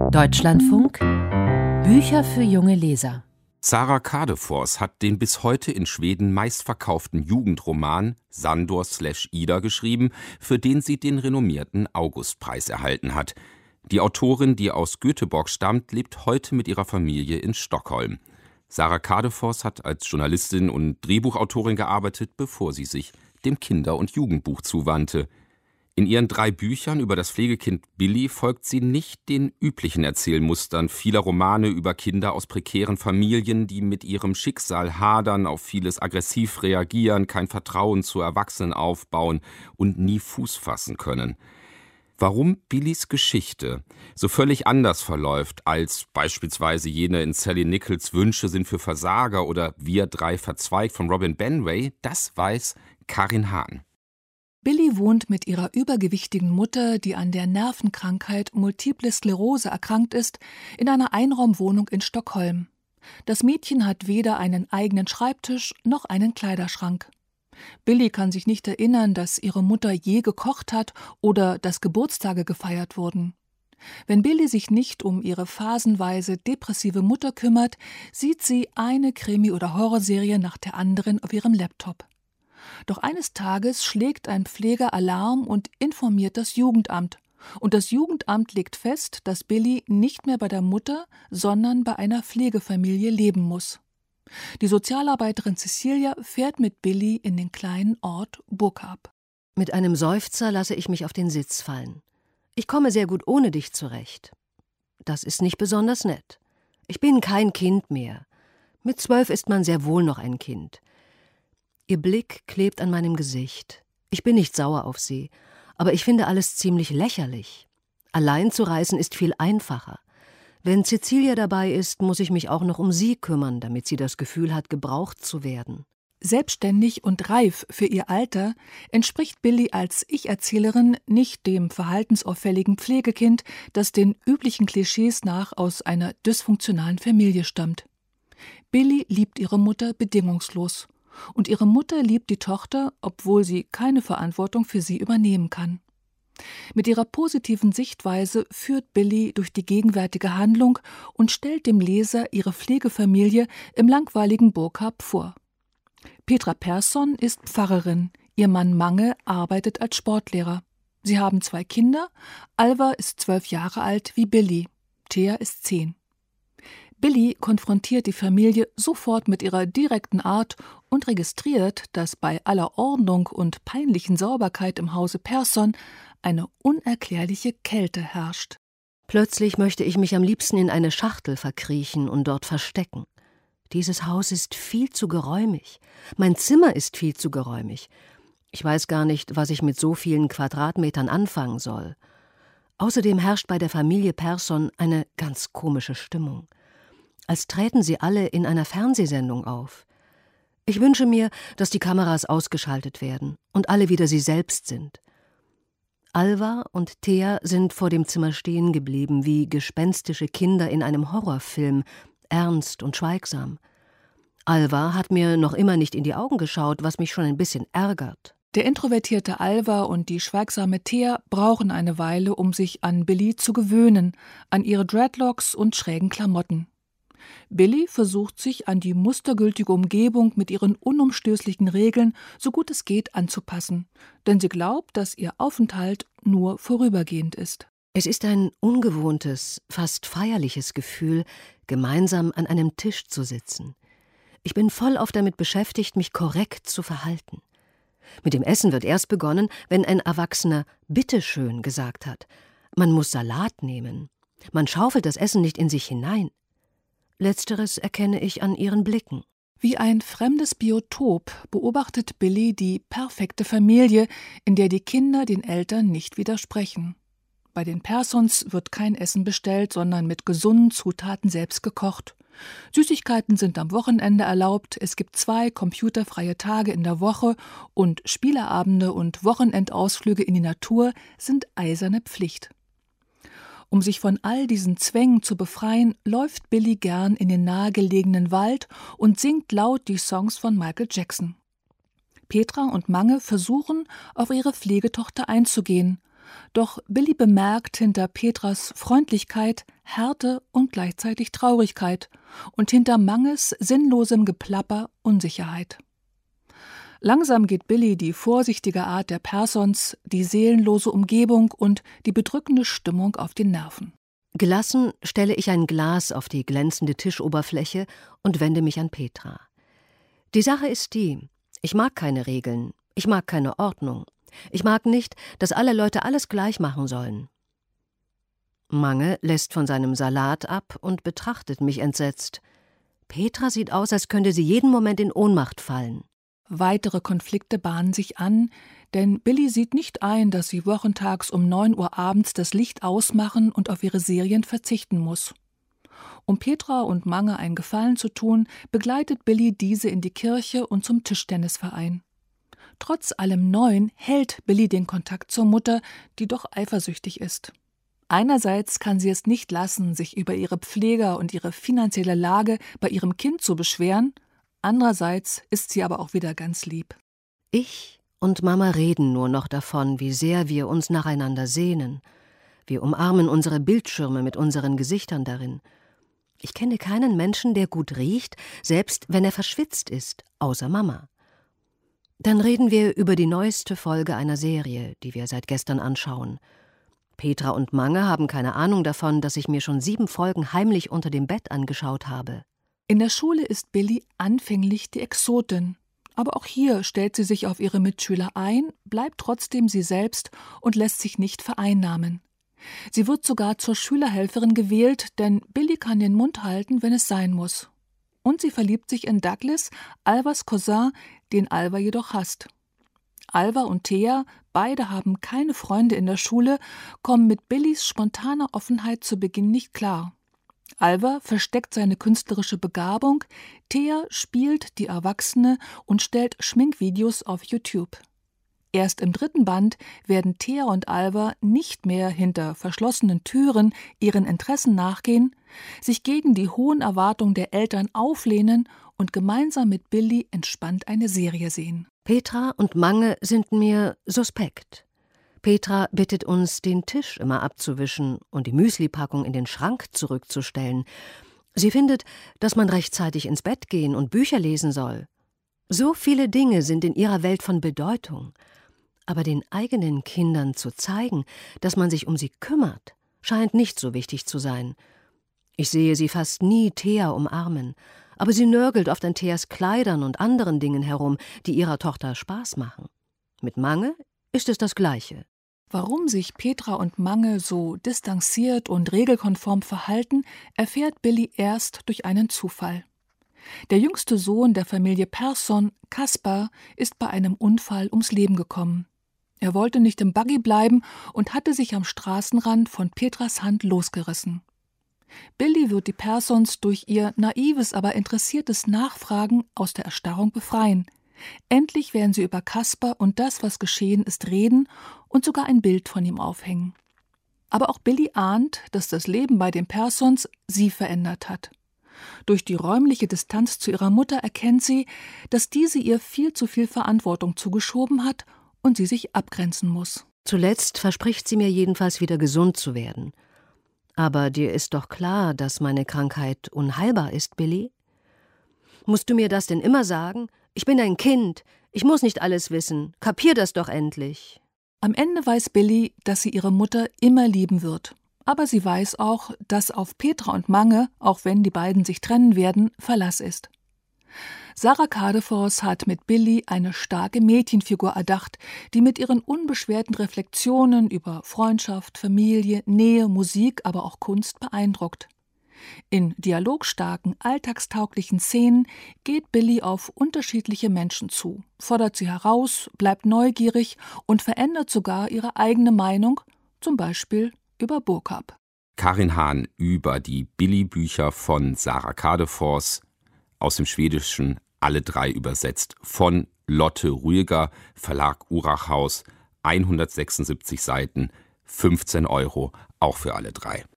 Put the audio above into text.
Deutschlandfunk Bücher für junge Leser. Sara Kadefors hat den bis heute in Schweden meistverkauften Jugendroman Sandor/Ida geschrieben, für den sie den renommierten Augustpreis erhalten hat. Die Autorin, die aus Göteborg stammt, lebt heute mit ihrer Familie in Stockholm. Sara Kadefors hat als Journalistin und Drehbuchautorin gearbeitet, bevor sie sich dem Kinder- und Jugendbuch zuwandte. In ihren 3 Büchern über das Pflegekind Billy folgt sie nicht den üblichen Erzählmustern vieler Romane über Kinder aus prekären Familien, die mit ihrem Schicksal hadern, auf vieles aggressiv reagieren, kein Vertrauen zu Erwachsenen aufbauen und nie Fuß fassen können. Warum Billys Geschichte so völlig anders verläuft als beispielsweise jene in Sally Nichols Wünsche sind für Versager oder Wir 3 verzweigt von Robin Benway, das weiß Karin Hahn. Billy wohnt mit ihrer übergewichtigen Mutter, die an der Nervenkrankheit Multiple Sklerose erkrankt ist, in einer Einraumwohnung in Stockholm. Das Mädchen hat weder einen eigenen Schreibtisch noch einen Kleiderschrank. Billy kann sich nicht erinnern, dass ihre Mutter je gekocht hat oder dass Geburtstage gefeiert wurden. Wenn Billy sich nicht um ihre phasenweise depressive Mutter kümmert, sieht sie eine Krimi- oder Horrorserie nach der anderen auf ihrem Laptop. Doch eines Tages schlägt ein Pfleger Alarm und informiert das Jugendamt. Und das Jugendamt legt fest, dass Billy nicht mehr bei der Mutter, sondern bei einer Pflegefamilie leben muss. Die Sozialarbeiterin Cecilia fährt mit Billy in den kleinen Ort Burkarp. Mit einem Seufzer lasse ich mich auf den Sitz fallen. Ich komme sehr gut ohne dich zurecht. Das ist nicht besonders nett. Ich bin kein Kind mehr. Mit 12 ist man sehr wohl noch ein Kind. Ihr Blick klebt an meinem Gesicht. Ich bin nicht sauer auf sie, aber ich finde alles ziemlich lächerlich. Allein zu reisen ist viel einfacher. Wenn Cecilia dabei ist, muss ich mich auch noch um sie kümmern, damit sie das Gefühl hat, gebraucht zu werden. Selbstständig und reif für ihr Alter entspricht Billy als Ich-Erzählerin nicht dem verhaltensauffälligen Pflegekind, das den üblichen Klischees nach aus einer dysfunktionalen Familie stammt. Billy liebt ihre Mutter bedingungslos. Und ihre Mutter liebt die Tochter, obwohl sie keine Verantwortung für sie übernehmen kann. Mit ihrer positiven Sichtweise führt Billy durch die gegenwärtige Handlung und stellt dem Leser ihre Pflegefamilie im langweiligen Burkarp vor. Petra Persson ist Pfarrerin, ihr Mann Mange arbeitet als Sportlehrer. Sie haben 2 Kinder, Alva ist 12 Jahre alt wie Billy, Thea ist 10. Billy konfrontiert die Familie sofort mit ihrer direkten Art und registriert, dass bei aller Ordnung und peinlichen Sauberkeit im Hause Persson eine unerklärliche Kälte herrscht. Plötzlich möchte ich mich am liebsten in eine Schachtel verkriechen und dort verstecken. Dieses Haus ist viel zu geräumig. Mein Zimmer ist viel zu geräumig. Ich weiß gar nicht, was ich mit so vielen Quadratmetern anfangen soll. Außerdem herrscht bei der Familie Persson eine ganz komische Stimmung. Als träten sie alle in einer Fernsehsendung auf. Ich wünsche mir, dass die Kameras ausgeschaltet werden und alle wieder sie selbst sind. Alva und Thea sind vor dem Zimmer stehen geblieben, wie gespenstische Kinder in einem Horrorfilm, ernst und schweigsam. Alva hat mir noch immer nicht in die Augen geschaut, was mich schon ein bisschen ärgert. Der introvertierte Alva und die schweigsame Thea brauchen eine Weile, um sich an Billy zu gewöhnen, an ihre Dreadlocks und schrägen Klamotten. Billy versucht sich an die mustergültige Umgebung mit ihren unumstößlichen Regeln so gut es geht anzupassen, denn sie glaubt, dass ihr Aufenthalt nur vorübergehend ist. Es ist ein ungewohntes, fast feierliches Gefühl, gemeinsam an einem Tisch zu sitzen. Ich bin vollauf damit beschäftigt, mich korrekt zu verhalten. Mit dem Essen wird erst begonnen, wenn ein Erwachsener »Bitteschön« gesagt hat. Man muss Salat nehmen. Man schaufelt das Essen nicht in sich hinein. Letzteres erkenne ich an ihren Blicken. Wie ein fremdes Biotop beobachtet Billy die perfekte Familie, in der die Kinder den Eltern nicht widersprechen. Bei den Persons wird kein Essen bestellt, sondern mit gesunden Zutaten selbst gekocht. Süßigkeiten sind am Wochenende erlaubt, es gibt 2 computerfreie Tage in der Woche und Spieleabende und Wochenendausflüge in die Natur sind eiserne Pflicht. Um sich von all diesen Zwängen zu befreien, läuft Billy gern in den nahegelegenen Wald und singt laut die Songs von Michael Jackson. Petra und Mange versuchen, auf ihre Pflegetochter einzugehen, Doch Billy bemerkt hinter Petras Freundlichkeit Härte und gleichzeitig Traurigkeit und hinter Manges sinnlosem Geplapper Unsicherheit. Langsam geht Billy die vorsichtige Art der Persons, die seelenlose Umgebung und die bedrückende Stimmung auf die Nerven. Gelassen stelle ich ein Glas auf die glänzende Tischoberfläche und wende mich an Petra. Die Sache ist die: Ich mag keine Regeln, ich mag keine Ordnung. Ich mag nicht, dass alle Leute alles gleich machen sollen. Mange lässt von seinem Salat ab und betrachtet mich entsetzt. Petra sieht aus, als könnte sie jeden Moment in Ohnmacht fallen. Weitere Konflikte bahnen sich an, denn Billy sieht nicht ein, dass sie wochentags um 9 Uhr abends das Licht ausmachen und auf ihre Serien verzichten muss. Um Petra und Mange einen Gefallen zu tun, begleitet Billy diese in die Kirche und zum Tischtennisverein. Trotz allem Neuen hält Billy den Kontakt zur Mutter, die doch eifersüchtig ist. Einerseits kann sie es nicht lassen, sich über ihre Pfleger und ihre finanzielle Lage bei ihrem Kind zu beschweren, andererseits ist sie aber auch wieder ganz lieb. Ich und Mama reden nur noch davon, wie sehr wir uns nacheinander sehnen. Wir umarmen unsere Bildschirme mit unseren Gesichtern darin. Ich kenne keinen Menschen, der gut riecht, selbst wenn er verschwitzt ist, außer Mama. Dann reden wir über die neueste Folge einer Serie, die wir seit gestern anschauen. Petra und Mange haben keine Ahnung davon, dass ich mir schon 7 Folgen heimlich unter dem Bett angeschaut habe. In der Schule ist Billy anfänglich die Exotin. Aber auch hier stellt sie sich auf ihre Mitschüler ein, bleibt trotzdem sie selbst und lässt sich nicht vereinnahmen. Sie wird sogar zur Schülerhelferin gewählt, denn Billy kann den Mund halten, wenn es sein muss. Und sie verliebt sich in Douglas, Alvas Cousin, den Alva jedoch hasst. Alva und Thea, beide haben keine Freunde in der Schule, kommen mit Billys spontaner Offenheit zu Beginn nicht klar. Alva versteckt seine künstlerische Begabung, Thea spielt die Erwachsene und stellt Schminkvideos auf YouTube. Erst im 3. Band werden Thea und Alva nicht mehr hinter verschlossenen Türen ihren Interessen nachgehen, sich gegen die hohen Erwartungen der Eltern auflehnen und gemeinsam mit Billy entspannt eine Serie sehen. Petra und Mange sind mir suspekt. Petra bittet uns, den Tisch immer abzuwischen und die Müslipackung in den Schrank zurückzustellen. Sie findet, dass man rechtzeitig ins Bett gehen und Bücher lesen soll. So viele Dinge sind in ihrer Welt von Bedeutung. Aber den eigenen Kindern zu zeigen, dass man sich um sie kümmert, scheint nicht so wichtig zu sein. Ich sehe sie fast nie Thea umarmen, aber sie nörgelt oft an Theas Kleidern und anderen Dingen herum, die ihrer Tochter Spaß machen. Mit Mange ist es das Gleiche. Warum sich Petra und Mange so distanziert und regelkonform verhalten, erfährt Billy erst durch einen Zufall. Der jüngste Sohn der Familie Persson, Kaspar, ist bei einem Unfall ums Leben gekommen. Er wollte nicht im Buggy bleiben und hatte sich am Straßenrand von Petras Hand losgerissen. Billy wird die Persons durch ihr naives, aber interessiertes Nachfragen aus der Erstarrung befreien. Endlich werden sie über Kaspar und das, was geschehen ist, reden und sogar ein Bild von ihm aufhängen. Aber auch Billy ahnt, dass das Leben bei den Persons sie verändert hat. Durch die räumliche Distanz zu ihrer Mutter erkennt sie, dass diese ihr viel zu viel Verantwortung zugeschoben hat und sie sich abgrenzen muss. Zuletzt verspricht sie mir jedenfalls wieder gesund zu werden. Aber dir ist doch klar, dass meine Krankheit unheilbar ist, Billy? Musst du mir das denn immer sagen? Ich bin ein Kind, ich muss nicht alles wissen, kapier das doch endlich. Am Ende weiß Billy, dass sie ihre Mutter immer lieben wird. Aber sie weiß auch, dass auf Petra und Mange, auch wenn die beiden sich trennen werden, Verlass ist. Sarah Kadefors hat mit Billy eine starke Mädchenfigur erdacht, die mit ihren unbeschwerten Reflexionen über Freundschaft, Familie, Nähe, Musik, aber auch Kunst beeindruckt. In dialogstarken, alltagstauglichen Szenen geht Billy auf unterschiedliche Menschen zu, fordert sie heraus, bleibt neugierig und verändert sogar ihre eigene Meinung, zum Beispiel über Burkhardt. Karin Hahn über die Billy-Bücher von Sarah Kadefors, aus dem Schwedischen alle 3 übersetzt, von Lotte Rüeger, Verlag Urachhaus, 176 Seiten, 15 €, auch für alle 3.